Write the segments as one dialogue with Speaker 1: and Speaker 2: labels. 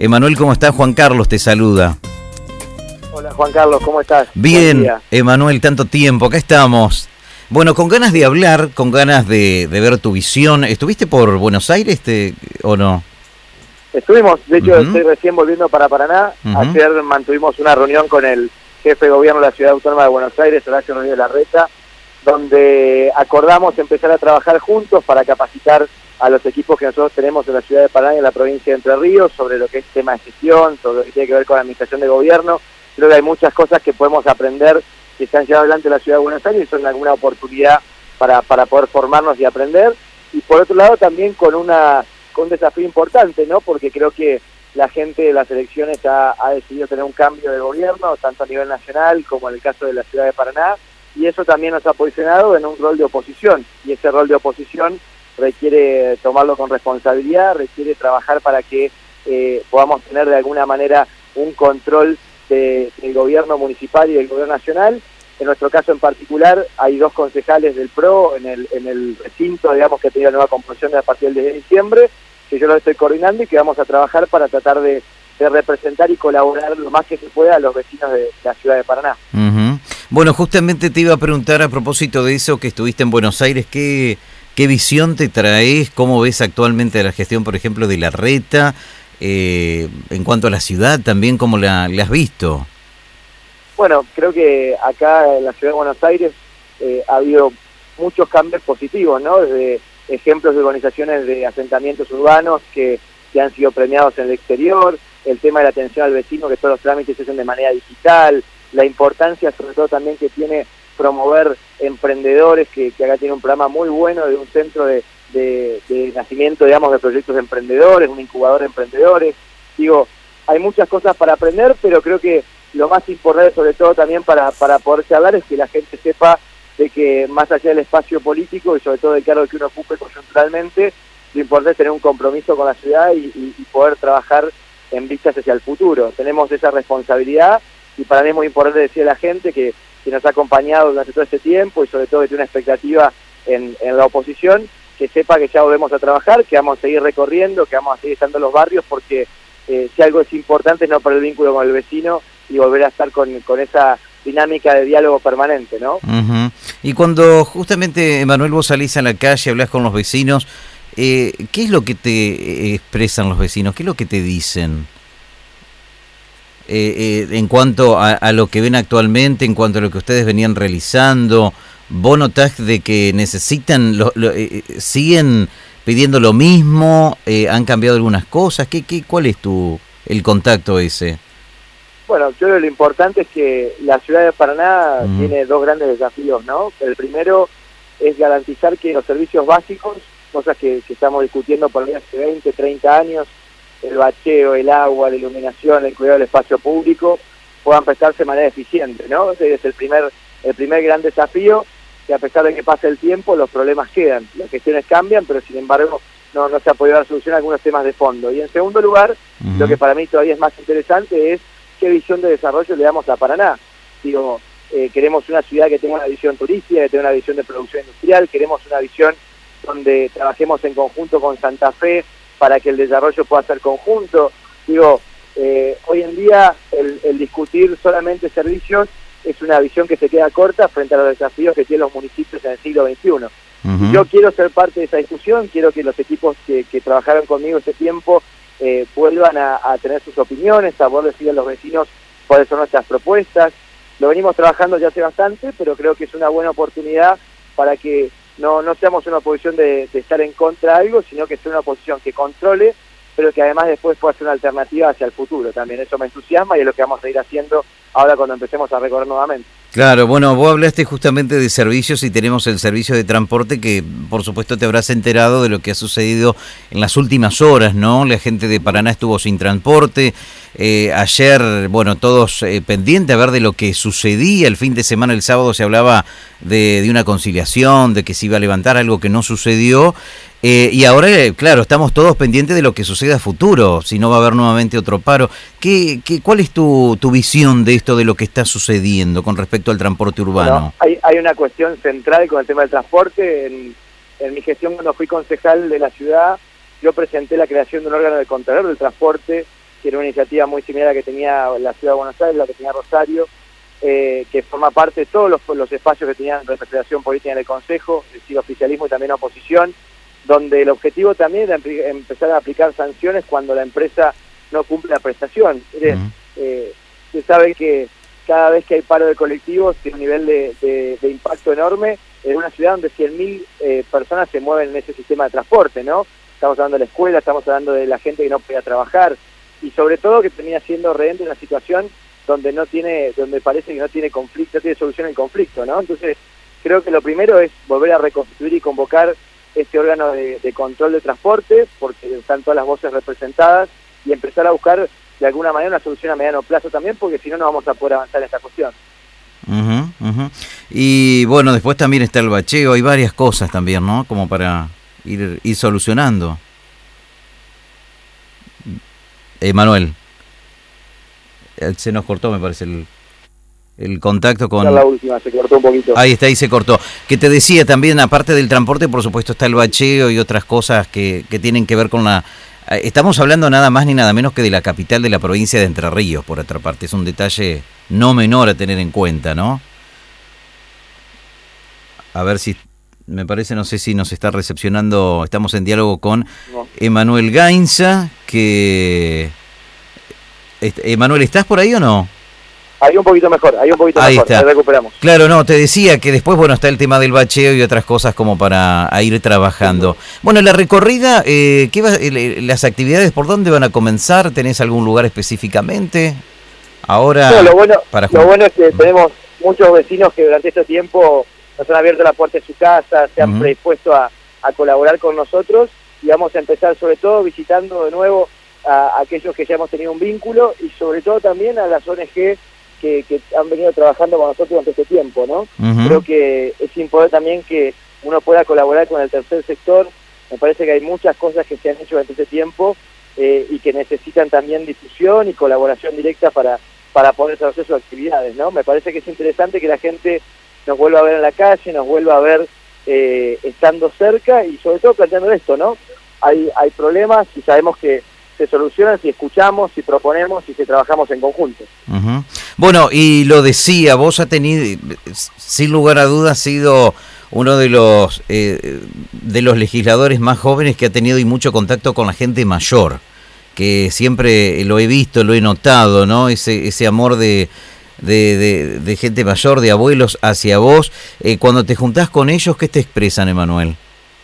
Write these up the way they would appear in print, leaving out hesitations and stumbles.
Speaker 1: Emanuel, ¿cómo estás? Juan Carlos te saluda.
Speaker 2: Hola Juan Carlos, ¿cómo estás?
Speaker 1: Bien, Emanuel, tanto tiempo, acá estamos. Bueno, con ganas de hablar, con ganas de ver tu visión. ¿Estuviste por Buenos Aires o no?
Speaker 2: Estuvimos, de hecho estoy recién volviendo para Paraná. Ayer mantuvimos una reunión con el jefe de gobierno de la Ciudad Autónoma de Buenos Aires, Horacio Rodríguez Larreta, donde acordamos empezar a trabajar juntos para capacitar a los equipos que nosotros tenemos en la ciudad de Paraná y en la provincia de Entre Ríos sobre lo que es tema de gestión, sobre lo que tiene que ver con la administración de gobierno. Creo que hay muchas cosas que podemos aprender que se han llevado adelante en la ciudad de Buenos Aires y son alguna oportunidad para poder formarnos y aprender. Y por otro lado también con un desafío importante, ¿no? Porque creo que la gente de las elecciones ha decidido tener un cambio de gobierno, tanto a nivel nacional como en el caso de la ciudad de Paraná, y eso también nos ha posicionado en un rol de oposición, y ese rol de oposición requiere tomarlo con responsabilidad, requiere trabajar para que podamos tener de alguna manera un control del gobierno municipal y del gobierno nacional. En nuestro caso en particular hay 2 concejales del PRO en el recinto, digamos, que ha tenido nueva composición a partir del 10 de diciembre, que yo lo estoy coordinando y que vamos a trabajar para tratar de representar y colaborar lo más que se pueda a los vecinos de la ciudad de Paraná.
Speaker 1: Bueno, justamente te iba a preguntar a propósito de eso, que estuviste en Buenos Aires, ¿qué visión te traes? ¿Cómo ves actualmente la gestión, por ejemplo, de Larreta? En cuanto a la ciudad también, ¿cómo la has visto?
Speaker 2: Bueno, creo que acá en la ciudad de Buenos Aires ha habido muchos cambios positivos, ¿no? Desde ejemplos de organizaciones de asentamientos urbanos que han sido premiados en el exterior, el tema de la atención al vecino, que todos los trámites se hacen de manera digital, la importancia sobre todo también que tiene promover emprendedores, que acá tiene un programa muy bueno de un centro de nacimiento, digamos, de proyectos de emprendedores, un incubador de emprendedores. Digo, hay muchas cosas para aprender, pero creo que lo más importante, sobre todo también para poder hablar, es que la gente sepa de que más allá del espacio político y sobre todo del cargo que uno ocupe coyunturalmente, lo importante es tener un compromiso con la ciudad y poder trabajar en vistas hacia el futuro. Tenemos esa responsabilidad y para mí es muy importante decir a la gente que nos ha acompañado durante todo este tiempo y sobre todo que tiene una expectativa en la oposición, que sepa que ya volvemos a trabajar, que vamos a seguir recorriendo, que vamos a seguir estando en los barrios, porque si algo es importante es no perder el vínculo con el vecino y volver a estar con esa dinámica de diálogo permanente, ¿no?
Speaker 1: Y cuando justamente, Emanuel, vos salís a la calle, hablás con los vecinos, ¿qué es lo que te expresan los vecinos? ¿Qué es lo que te dicen? En cuanto a lo que ven actualmente, en cuanto a lo que ustedes venían realizando, ¿vos notás de que necesitan, siguen pidiendo lo mismo? ¿Han cambiado algunas cosas? ¿Cuál es el contacto ese?
Speaker 2: Bueno, yo creo que lo importante es que la ciudad de Paraná tiene 2 grandes desafíos, ¿no? El primero es garantizar que los servicios básicos, cosas que estamos discutiendo por hace 20, 30 años, el bacheo, el agua, la iluminación, el cuidado del espacio público, puedan prestarse de manera eficiente, ¿no? Ese es el primer gran desafío, que a pesar de que pase el tiempo, los problemas quedan, las gestiones cambian, pero sin embargo no se ha podido dar solución a algunos temas de fondo. Y en segundo lugar, lo que para mí todavía es más interesante es qué visión de desarrollo le damos a Paraná. Digo, queremos una ciudad que tenga una visión turística, que tenga una visión de producción industrial, queremos una visión donde trabajemos en conjunto con Santa Fe para que el desarrollo pueda ser conjunto. Digo, hoy en día el discutir solamente servicios es una visión que se queda corta frente a los desafíos que tienen los municipios en el siglo XXI. Yo quiero ser parte de esa discusión, quiero que los equipos que trabajaron conmigo ese tiempo vuelvan a tener sus opiniones, a poder decir a los vecinos cuáles son nuestras propuestas. Lo venimos trabajando ya hace bastante, pero creo que es una buena oportunidad para que no seamos una oposición de estar en contra de algo, sino que sea una oposición que controle, pero que además después pueda ser una alternativa hacia el futuro. También eso me entusiasma y es lo que vamos a ir haciendo ahora cuando empecemos a recorrer nuevamente.
Speaker 1: Claro, bueno, vos hablaste justamente de servicios y tenemos el servicio de transporte que por supuesto te habrás enterado de lo que ha sucedido en las últimas horas, ¿no? La gente de Paraná estuvo sin transporte, ayer, bueno, todos pendientes a ver de lo que sucedía el fin de semana, el sábado se hablaba de una conciliación, de que se iba a levantar algo que no sucedió. Y ahora, claro, estamos todos pendientes de lo que suceda a futuro, si no va a haber nuevamente otro paro. ¿Cuál es tu visión de esto, de lo que está sucediendo con respecto al transporte urbano?
Speaker 2: Bueno, hay una cuestión central con el tema del transporte. En mi gestión, cuando fui concejal de la ciudad, yo presenté la creación de un órgano de contralor del transporte que era una iniciativa muy similar a la que tenía la Ciudad de Buenos Aires, la que tenía Rosario, que forma parte de todos los espacios que tenían representación política en el Consejo, es decir, oficialismo y también oposición, donde el objetivo también era empezar a aplicar sanciones cuando la empresa no cumple la prestación. Se sabe que cada vez que hay paro de colectivos tiene un nivel de impacto enorme en una ciudad donde 100.000 personas se mueven en ese sistema de transporte, ¿no? Estamos hablando de la escuela, estamos hablando de la gente que no podía trabajar, y sobre todo que termina siendo rehén de una situación donde parece que no tiene conflicto, no tiene solución el conflicto, ¿no? Entonces, creo que lo primero es volver a reconstituir y convocar este órgano de control de transporte, porque están todas las voces representadas, y empezar a buscar de alguna manera una solución a mediano plazo también, porque si no, no vamos a poder avanzar en esta cuestión.
Speaker 1: Y bueno, después también está el bacheo, hay varias cosas también, ¿no? Como para ir solucionando. Manuel, se nos cortó, me parece, el contacto con...
Speaker 2: La última, se cortó un poquito.
Speaker 1: Ahí está, ahí se cortó. Que te decía también, aparte del transporte, por supuesto está el bacheo y otras cosas que tienen que ver con la... Estamos hablando nada más ni nada menos que de la capital de la provincia de Entre Ríos, por otra parte. Es un detalle no menor a tener en cuenta, ¿no? A ver si... Me parece, no sé si nos está recepcionando, estamos en diálogo con Emanuel Gainza, que... Emanuel, ¿estás por ahí o no?
Speaker 2: Ahí un poquito mejor, ahí
Speaker 1: está.
Speaker 2: Recuperamos.
Speaker 1: Claro, no, te decía que después, bueno, está el tema del bacheo y otras cosas como para ir trabajando. Bueno, la recorrida, las actividades, ¿por dónde van a comenzar? ¿Tenés algún lugar específicamente? Ahora...
Speaker 2: No, lo bueno es que tenemos muchos vecinos que durante este tiempo nos han abierto la puerta de su casa, se han predispuesto a colaborar con nosotros, y vamos a empezar sobre todo visitando de nuevo a aquellos que ya hemos tenido un vínculo, y sobre todo también a las ONG que han venido trabajando con nosotros durante este tiempo, ¿no? Creo que es importante también que uno pueda colaborar con el tercer sector. Me parece que hay muchas cosas que se han hecho durante este tiempo y que necesitan también difusión y colaboración directa para poder hacer sus actividades, ¿no? Me parece que es interesante que la gente nos vuelva a ver en la calle, nos vuelva a ver estando cerca, y sobre todo planteando esto, ¿no? Hay problemas y sabemos que se solucionan si escuchamos, si proponemos y si trabajamos en conjunto.
Speaker 1: Bueno, y lo decía, vos has tenido, sin lugar a dudas, sido uno de los legisladores más jóvenes que ha tenido y mucho contacto con la gente mayor, que siempre lo he visto, lo he notado, ¿no? Ese amor de gente mayor, de abuelos hacia vos. Cuando te juntás con ellos, ¿qué te expresan, Emanuel?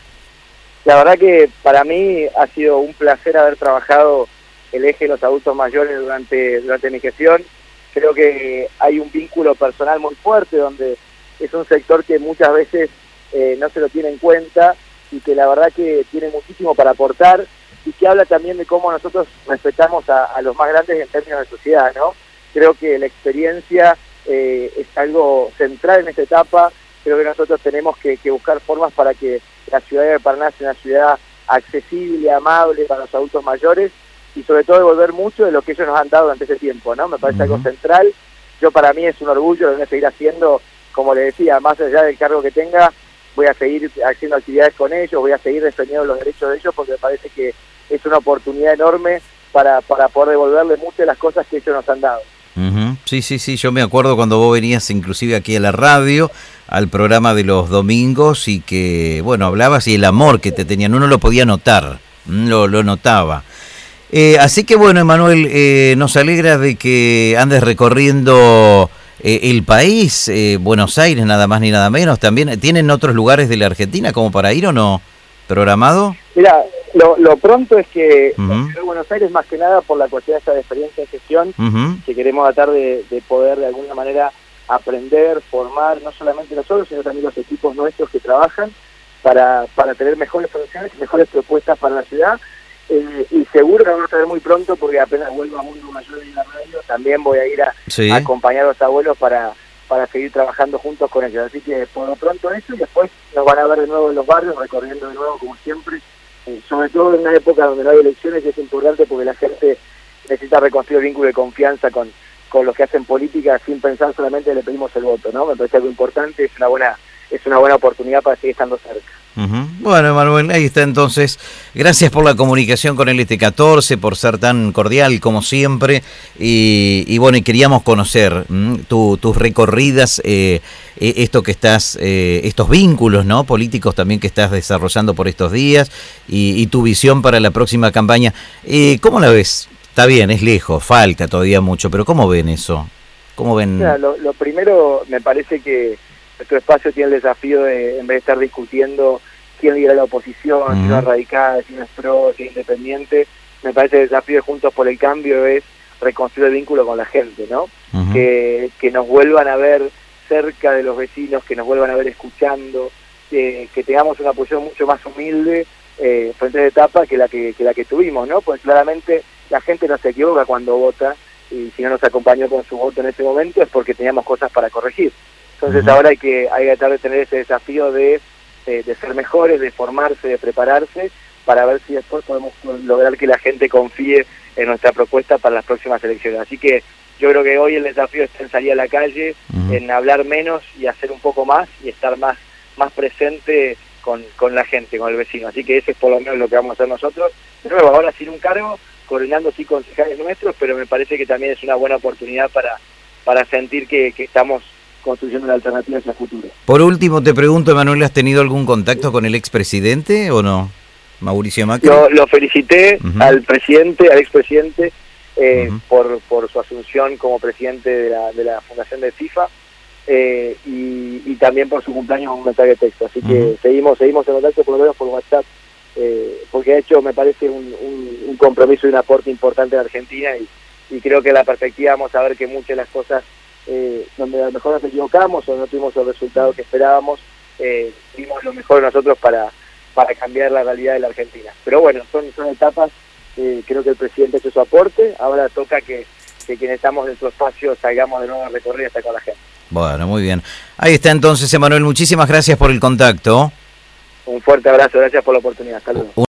Speaker 2: La verdad que para mí ha sido un placer haber trabajado el eje de los adultos mayores durante mi gestión. Creo que hay un vínculo personal muy fuerte, donde es un sector que muchas veces no se lo tiene en cuenta, y que la verdad que tiene muchísimo para aportar, y que habla también de cómo nosotros respetamos a los más grandes en términos de sociedad, ¿no? Creo que la experiencia es algo central en esta etapa. Creo que nosotros tenemos que buscar formas para que la ciudad de Paraná sea una ciudad accesible, amable para los adultos mayores, y sobre todo devolver mucho de lo que ellos nos han dado durante ese tiempo, ¿no? Me parece algo central. Para mí es un orgullo, lo voy a seguir haciendo, como le decía, más allá del cargo que tenga, voy a seguir haciendo actividades con ellos, voy a seguir defendiendo los derechos de ellos, porque me parece que es una oportunidad enorme para poder devolverle muchas de las cosas que ellos nos han dado.
Speaker 1: Sí, yo me acuerdo cuando vos venías inclusive aquí a la radio, al programa de los domingos, y que, bueno, hablabas y el amor que te tenían, uno lo podía notar, lo notaba. Así que bueno, Emanuel, nos alegra de que andes recorriendo el país, Buenos Aires nada más ni nada menos. También ¿tienen otros lugares de la Argentina como para ir o no programado?
Speaker 2: Mira, lo pronto es que en Buenos Aires, más que nada por la cuestión de experiencia en gestión, que queremos tratar de poder de alguna manera aprender, formar, no solamente nosotros, sino también los equipos nuestros que trabajan para tener mejores soluciones y mejores propuestas para la ciudad. Y seguro que vamos a ver muy pronto, porque apenas vuelvo a Mundo Mayor y la radio, también voy a ir a acompañar a los abuelos para seguir trabajando juntos con ellos. Así que por lo pronto eso, y después nos van a ver de nuevo en los barrios, recorriendo de nuevo como siempre, sobre todo en una época donde no hay elecciones, y es importante porque la gente necesita reconstruir el vínculo de confianza con los que hacen política, sin pensar solamente le pedimos el voto, ¿no? Me parece algo importante, es una buena oportunidad para seguir estando cerca.
Speaker 1: Bueno, Manuel, ahí está entonces. Gracias por la comunicación con el ST14, por ser tan cordial como siempre. Y bueno, y queríamos conocer tus recorridas, esto que estás, estos vínculos, ¿no?, políticos también que estás desarrollando por estos días y tu visión para la próxima campaña. ¿Cómo la ves? Está bien, es lejos, falta todavía mucho, pero ¿cómo ven eso? ¿Cómo ven?
Speaker 2: Mira, lo primero, me parece que nuestro espacio tiene el desafío de, en vez de estar discutiendo quién lidera la oposición, si no es radical, si no es pro, si es independiente, me parece que el desafío de Juntos por el Cambio es reconstruir el vínculo con la gente, ¿no? Que nos vuelvan a ver cerca de los vecinos, que nos vuelvan a ver escuchando, que tengamos una posición mucho más humilde frente a la etapa que la que tuvimos, ¿no? Pues claramente la gente no se equivoca cuando vota, y si no nos acompañó con su voto en ese momento es porque teníamos cosas para corregir. Entonces ahora hay que tratar de tener ese desafío de ser mejores, de formarse, de prepararse, para ver si después podemos lograr que la gente confíe en nuestra propuesta para las próximas elecciones. Así que yo creo que hoy el desafío está en salir a la calle, en hablar menos y hacer un poco más, y estar más presente con la gente, con el vecino. Así que ese es por lo menos lo que vamos a hacer nosotros. De nuevo, ahora sin un cargo, coordinando sí concejales nuestros, pero me parece que también es una buena oportunidad para sentir que estamos construyendo una alternativa hacia el futuro.
Speaker 1: Por último, te pregunto, Emanuel, ¿has tenido algún contacto con el expresidente o no? Mauricio Macri.
Speaker 2: Lo felicité al presidente, al expresidente, por su asunción como presidente de la fundación de FIFA, y también por su cumpleaños con un mensaje de texto. Así que seguimos en contacto, por lo menos por WhatsApp, porque ha hecho, me parece, un compromiso y un aporte importante en Argentina, y creo que en la perspectiva vamos a ver que muchas de las cosas donde a lo mejor nos equivocamos o no tuvimos el resultado que esperábamos, dimos lo mejor nosotros para cambiar la realidad de la Argentina. Pero bueno, son etapas. Creo que el presidente ha hecho su aporte, ahora toca que quienes estamos en su espacio salgamos de nuevo a recorrer hasta con la gente.
Speaker 1: Bueno, muy bien. Ahí está entonces, Emanuel, muchísimas gracias por el contacto.
Speaker 2: Un fuerte abrazo, gracias por la oportunidad. Hasta luego.